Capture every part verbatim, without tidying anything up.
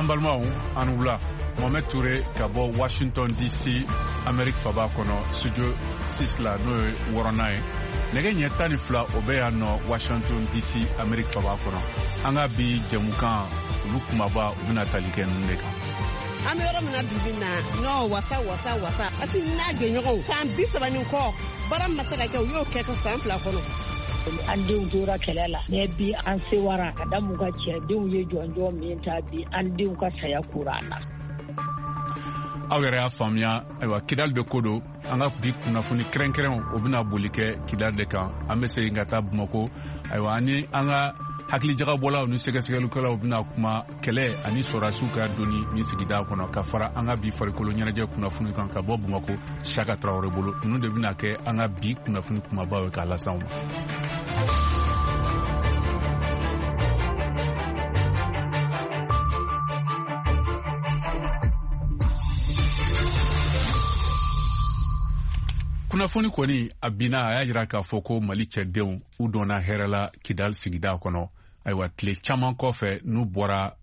An balimaw an wula Mohamed Touré ka bɔ Washington D C Amérique faba kɔnɔ studio six la n'o ye wɔɔrɔnan ye nɛgɛ ɲɛ tan ni fila o bɛ yan nɔ Washington D C Amérique faba kɔnɔ an ka bi jɛmukan olu kumaba u bɛna tali kɛ ninnu de kan. An bɛ yɔrɔ min na bibi na n'o wasa wasa wasa parce que n'a jɛɲɔgɔnw san bi saba ni kɔ baara ma se ka kɛ u y'o kɛ ka san fila kɔnɔ. An denw tora kɛlɛ la mais bi an sewara ka da mun ka cɛ denw ye jɔnjɔn min ta bi an denw ka saya kura na. Aw yɛrɛ y'a faamuya ayiwa Kidal de ko don an ka bi kunnafoni kɛrɛnkɛrɛnw o bɛna boli kɛ Kidal de kan an bɛ segin ka taa Bamako ayiwa ani an ka hakilijagabɔlaw ni sɛgɛsɛgɛlikɛlaw bɛna kuma kɛlɛ ani sɔrɔdasiw ka doni ni sigida kɔnɔ ka fara an ka bi farikolo ɲɛnajɛ kunnafoni kan ka bɔ Bamako Saka Traoré bolo ninnu de bɛna kɛ an ka bi kunnafoni kumabaw ye k'a lase anw ma. Kunnafoni kɔni a binna a y'a jira k'a fɔ ko Mali cɛdenw u donna hɛrɛ la Kidal sigida kɔnɔ ayiwa tile caman kɔfɛ n'u bɔra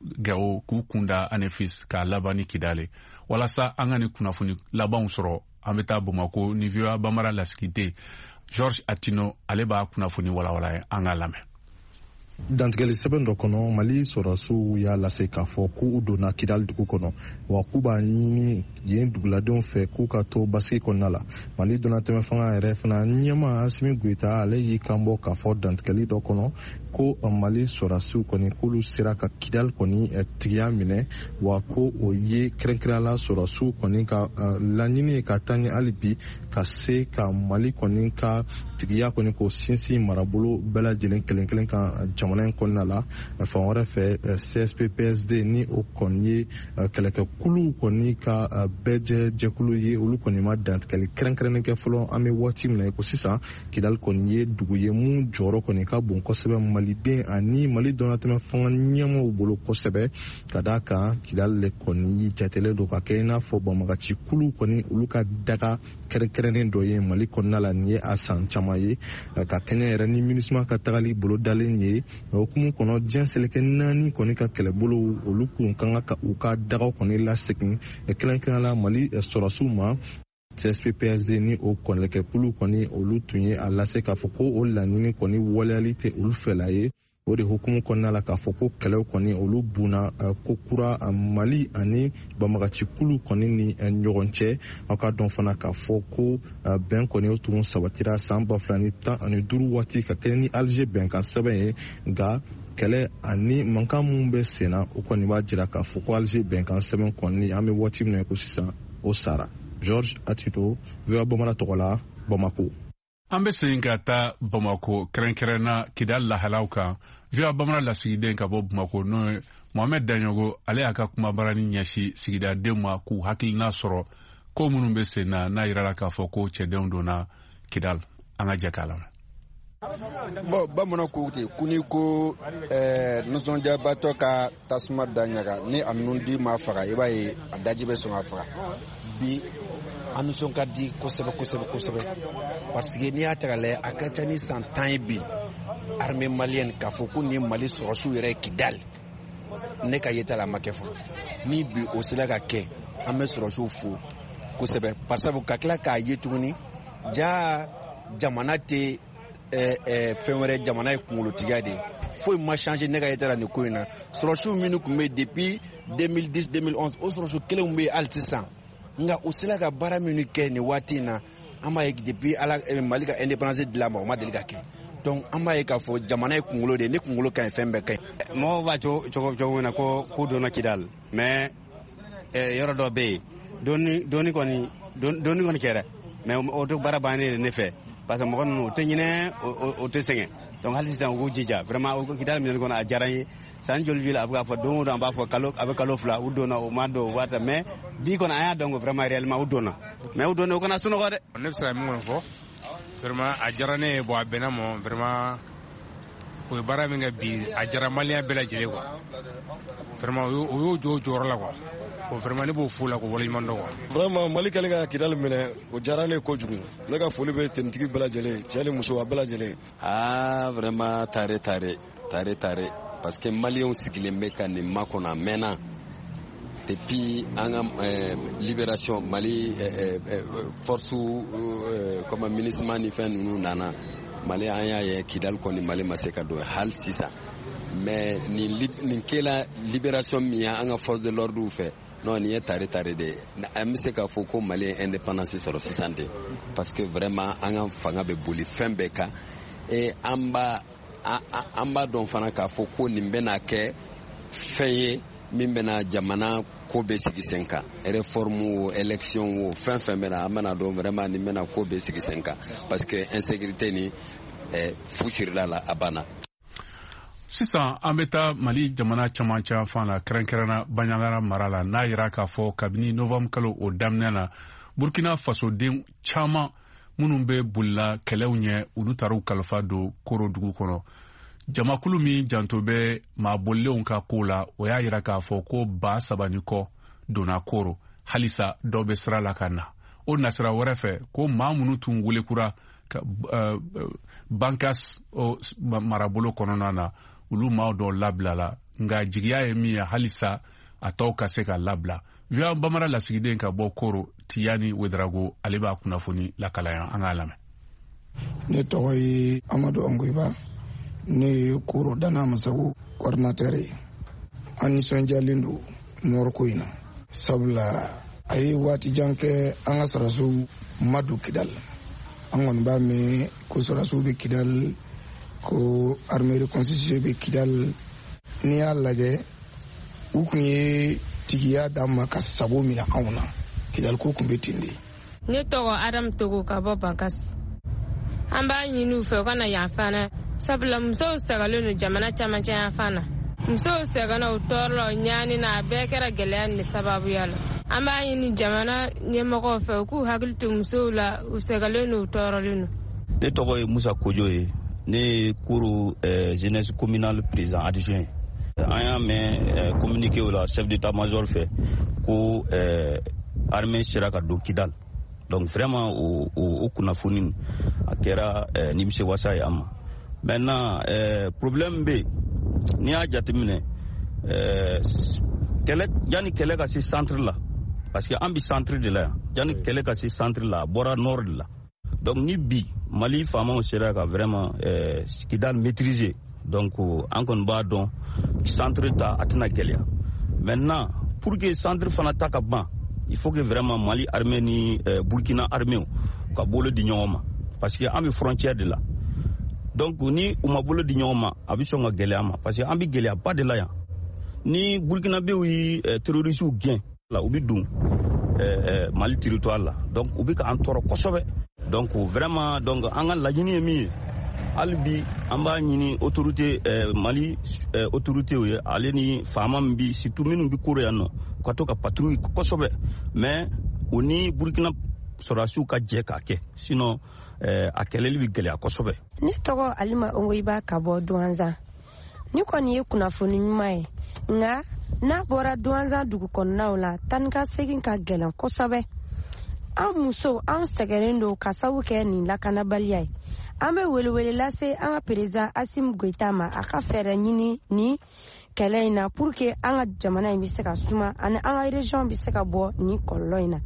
Gao k'u kunda Anefis k'a laban ni Kidal walasa an ka ni kunnafoni labanw sɔrɔ an bɛ taa Bamako ni V O A Bambara lasigiden George Atino ale b'a kunnafoni walawala ye an ka lamɛn. Dantigɛli sɛbɛn dɔ kɔnɔ Mali sɔrɔdasiw y'a lase k'a fɔ k'u donna Kidal dugu kɔnɔ wa k'u b'a ɲini yen duguladenw fɛ k'u ka to basigi kɔnɔna la. Mali donnatɛmɛ fanga yɛrɛ fana ɲɛma Asimi Goita ale y'i kanbɔ k'a fɔ dantigɛli dɔ kɔnɔ ko Mali sɔrɔdasiw kɔni k'olu sera ka Kidal kɔni tigiya minɛ wa ko o ye kɛrɛnkɛrɛnnenya sɔrɔdasiw kɔni ka laɲini ye ka taa ɲɛ hali bi ka se ka Mali kɔni ka tigiya kɔni k'o sinsin marabolo bɛɛ lajɛlen kelen kelen kan jamana in kɔnɔna la. Fan wɛrɛ fɛ C S P P S D ni o kɔni ye kɛlɛkɛkuluw kɔni ka bɛɛ jɛ jɛkulu ye olu kɔni ma dantigɛli kɛrɛnkɛrɛnnen kɛ fɔlɔ an bɛ waati min na ko sisan Kidal kɔni ye dugu ye mun jɔyɔrɔ kɔni ka bon kosɛbɛ Maliden ani Mali dɔnnatɛmɛ fanga ɲɛmaaw bolo kosɛbɛ ka d'a kan Kidal le kɔni jatelen don ka kɛ i n'a fɔ banbagaci kulu kɔni olu ka daga kɛrɛnkɛrɛnnen dɔ ye Mali kɔnɔna la nin ye a san caman ye ka kɛɲɛ yɛrɛ ni MINUSMA ka tagali bolo dalen ye okumu kɔnɔ diɲɛ seleke naani kɔni ka kɛlɛbolo olu kun kan ka u ka dagaw kɔni lasegin kɛrɛnkɛrɛnnenya la Mali sɔrɔdasiw ma. C S P P S D ni o kɔnɛkɛkulu kɔni olu tun ye a lase k'a fɔ ko o laɲini kɔni waleyali tɛ olu fɛla ye o de hukumu kɔnɔna la k'a fɔ ko kɛlɛw kɔni olu bunna ko kura Mali ani banbagaci kulu kɔni ni ɲɔgɔn cɛ aw ka dɔn fana k'a fɔ ko bɛn kɔni o tun sabatira san ba fila ni tan ani duuru waati ka kɛ ni Alger bɛnkan sɛbɛn ye nka kɛlɛ ani mankan mun bɛ senna o kɔni b'a jira k'a fɔ ko Alger bɛnkan sɛbɛn kɔni an bɛ waati min na ko sisan o sara. George Atito, V O A Bambara tɔgɔ la, Bamako. An bɛ segin ka taa Bamako kɛrɛnkɛrɛnna Kidal lahalaw kan V O A Bambara lasigiden ka bɔ Bamako n'o ye Mohamed Daɲogo ale y'a ka kumabarani ɲɛsin sigidadenw ma k'u hakilina sɔrɔ ko minnu bɛ sen na n'a yirala k'a fɔ ko cɛdenw donna Kidal an ka jɛ k'a lamɛn. Bon bamanan ko ten ko ni ko nisɔndiyabatɔ ka tasuma da ɲaga ni a ninnu di ma faga i b'a ye a daji bɛ sɔn ka faga bi an nisɔn ka di kosɛbɛ kosɛbɛ kosɛbɛ parce que n'i y'a ta k'a lajɛ a ka ca ni san tan ye bi armée malienne k'a fɔ ko nin Mali sɔrɔdasiw yɛrɛ ye Kidal ne ka yeta la a ma kɛ fɔlɔ ni bi o sera ka kɛ an bɛ sɔrɔdasiw fo kosɛbɛ parce que ka tila k'a ye tuguni ja jamana tɛ fɛn wɛrɛ jamana ye kunkolotigiya de ye foyi ma changer ne ka yeta la nin ko in na sɔrɔdasiw minnu tun bɛ depuis deux mille dix deux mille onze o sɔrɔdasiw kelenw bɛ hali sisan nka u sera ka baara minnu kɛ nin waati in na an b'a ye depuis ala Mali ka indépendance dilan ma o ma deli ka kɛ donc an b'a ye k'a fɔ jamana ye kunkolo de ye ne kunkolo ka ɲi fɛn bɛɛ ka ɲi. Mɔgɔw b'a cogo cogo min na ko k'u donna Kidal mais yɔrɔ dɔ bɛ yen doni doni kɔni doni kɔni kɛra mais o tɛ baara bannen de ne fɛ parce que mɔgɔ ninnu o tɛ ɲinɛ o tɛ sɛgɛn donc hali sisan u k'u jija vraiment o Kidal minɛli kɔnɔ a diyara n ye san joli joli a bɛ k'a fɔ don o don an b'a fɔ kalo a bɛ kalo fila u donna o ma don o waati mais bi kɔni an y'a dɔn ko vraiment réellement u donna mais u donna o kana sunɔgɔ dɛ. Ne bɛ se ka min kɔni fɔ vraiment a diyara ne ye bon a bɛnna ma vraiment o ye baara min kɛ bi a diyara maliyɛn bɛɛ lajɛlen quoi vraiment o y'o jɔ o jɔyɔrɔ la quoi bon vraiment ne b'o fo la ko waleɲuman dɔn quoi. Vraiment Mali kɛlen ka Kidal minɛ o diyara ne kojugu ne ka foli bɛ tenitigi bɛɛ lajɛlen cɛ ni muso a bɛɛ lajɛlen. Ah vraiment tare tare tare tare parce que maliyɛnw sigilen bɛ ka nin makɔnɔ a mɛnna depuis an ka libération Mali force comme ministre ni fɛn ninnu nana Mali an y'a ye Kidal kɔni Mali ma se ka don hali sisan mais nin nin kɛla libération min ya an ka force de l'ordre fɛ non nin ye tare tare de an bɛ se k'a fɔ ko Mali ye indépendance sɔrɔ sisan de parce que vraiment an ka fanga bɛ boli fɛn bɛɛ kan et an b'a an b'a dɔn fana k'a fɔ ko nin bɛna kɛ fɛn ye min bɛna jamana ko bɛ sigi sen kan réforme o élection o fɛn fɛn bɛna an bɛna dɔn vraiment nin bɛna ko bɛ sigi sen kan parce que insécurité ni fu sirila la a banna. Sisan an bɛ taa Mali jamana camancɛ fan la kɛrɛnkɛrɛnna Banɲangara mara la n'a yira k'a fɔ kabini novembre kalo o daminɛ na Burkina Faso den caman minnu bɛ bolila kɛlɛw ɲɛ olu taar'u kalifa don Koro dugu kɔnɔ. Jamakulu min janto bɛ maabolilenw ka ko la o y'a yira k'a fɔ ko ba saba ni kɔ donna Koro halisa dɔ bɛ sira la ka na. O nasira wɛrɛ fɛ ko maa minnu tun welekura ka uh, Bankas marabolo kɔnɔna na olu maaw dɔ labilala nka jigiya ye min ye halisa a tɔw ka se ka labila. Viya Bamara lasigiden ka bɔ Koro Tiyani Wedrago ale b'a kunnafoni lakalaya an k'a lamɛn. Ne tɔgɔ ye Amadu Angoiba, ne ye Koro Dana Masago coordinateur ye. An nisɔndiyalen don nɔɔrɔ ko in na sabula a ye waati jan kɛ an ka sɔrɔsiw ma don Kidal. An kɔni b'a mɛn ko sɔrɔsiw bɛ Kidal ko armée reconstituée bɛ Kidal. N'i y'a lajɛ u kun ye tigiya d'an ma ka sago minɛ anw na Kidal ko kun bɛ ten de. Ne tɔgɔ Adam Togo ka bɔ Bankas. An b'a ɲini u fɛ u kana yan fana sabula musow sɛgɛnlen don jamana camancɛ yan fana. Musow sɛgɛnna u tɔɔrɔ la ɲani na a bɛɛ kɛra gɛlɛya ni sababuya la. An b'a ɲini jamana ɲɛmɔgɔw fɛ u k'u hakili to musow la u sɛgɛnlen don u tɔɔrɔlen don. Ne tɔgɔ ye Musa Kojo ye. Ne ye Koro jeunesse communale président adjoint. An y'a mɛn communiqué o la chef d'état-major fɛ ko armée sera ka don Kidal. Donc vraiment o o kunnafoni a kɛra nimisi wasa ye an ma. Maintenant problème bɛ n'i y'a jateminɛ kɛlɛ yanni kɛlɛ ka se centre la parce que an bi centre de la yan yanni kɛlɛ ka se centre la a bɔra nord de la. Donc ni bi Mali faamaw sera ka vraiment Kidal maîtriser donc an kɔni b'a dɔn centre ta a tɛna gɛlɛya. Maintenant pour que centre fana ta ka ban il faut que vraiment Mali armée ni Burkina armée ka bolo di ɲɔgɔn ma parce que an bɛ frontière de la. Donc ni u ma bolo di ɲɔgɔn ma a bɛ sɔn ka gɛlɛya ma parce que an bɛ gɛlɛyaba de la yan. Ni Burkinabéw ye terroristes gɛn la u bɛ don Mali territoire la donc u bɛ k'an tɔɔrɔ kosɛbɛ. Donc vraiment donc an ka laɲini ye min ye hali bi an b'a ɲini autorité Mali autorité ye ale ni faama min bi surtout minnu bɛ Koro yan nɔ ka to ka patrouille kosɛbɛ mais u ni Burkina sɔrɔdasiw ka jɛ k'a kɛ sinon a kɛlɛli bɛ gɛlɛya kosɛbɛ. Ne tɔgɔ Alima Ongoiba ka bɔ Douanza. Ni kɔni ye kunnafoni ɲuman ye nka n'a bɔra Douanza dugu kɔnɔnaw la tani ka segin ka gɛlɛn kosɛbɛ. An muso an sɛgɛnnen don ka sabu kɛ nin lakanabaliya ye. An bɛ welewele lase an ka président Assimi Goïta ma a ka fɛɛrɛ ɲini ni kɛlɛ in na pour que an ka jamana in bɛ se ka suma ani an ka région bɛ se ka bɔ ni kɔlɔlɔ in na.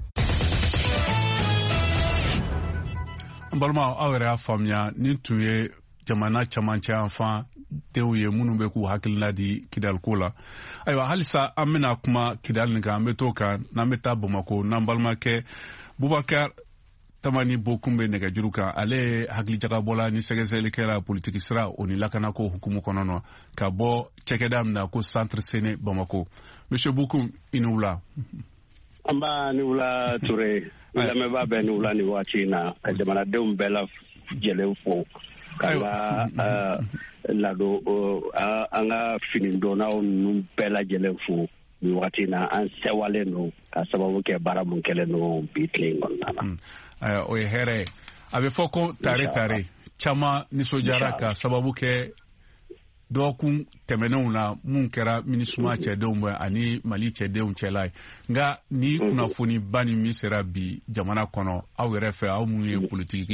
An balimaw aw yɛrɛ y'a faamuya nin tun ye jamana camancɛ yan fan denw ye minnu bɛ k'u hakilina di Kidal ko la. Ayiwa halisa an bɛna kuma Kidal nin kan an bɛ t'o kan n'an bɛ taa Bamako n'an balimakɛ Bubakar Tamani Bokum bɛ nɛgɛjuru kan ale ye hakilijagabɔla ni sɛgɛsɛgɛli kɛra politiki sira o ni lakanako hukumu kɔnɔ na ka bɔ cɛkɛda min na ko Centre Sene Bamako. Monsieur Bokum i ni wula. An b'a ni wula Ture. Lamɛnbaa bɛ ni wula ni waati in na ka jamanadenw bɛɛ la jɛlen fo ka la ladon an ka finidonnaw ninnu bɛɛ lajɛlen fo ni waati in na an sɛwalen don ka sababu kɛ baara mun kɛlen don bi tile in kɔnɔna na. O ye hɛrɛ ye a bɛ fɔ ko tare tare caman nisɔndiyara ka sababu kɛ dɔgɔkun tɛmɛnenw na mun kɛra minisuma cɛdenw bɛ ani Mali cɛdenw cɛla ye nka ni kunnafoni ba ni min sera bi jamana kɔnɔ aw yɛrɛ fɛ aw minnu ye politiki